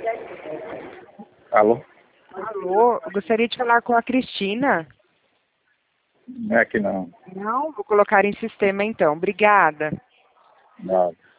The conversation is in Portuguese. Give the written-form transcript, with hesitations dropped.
Alô? Alô, eu gostaria de falar com a Cristina. Não é aqui não. Não, vou colocar em sistema então. Obrigada. Nada.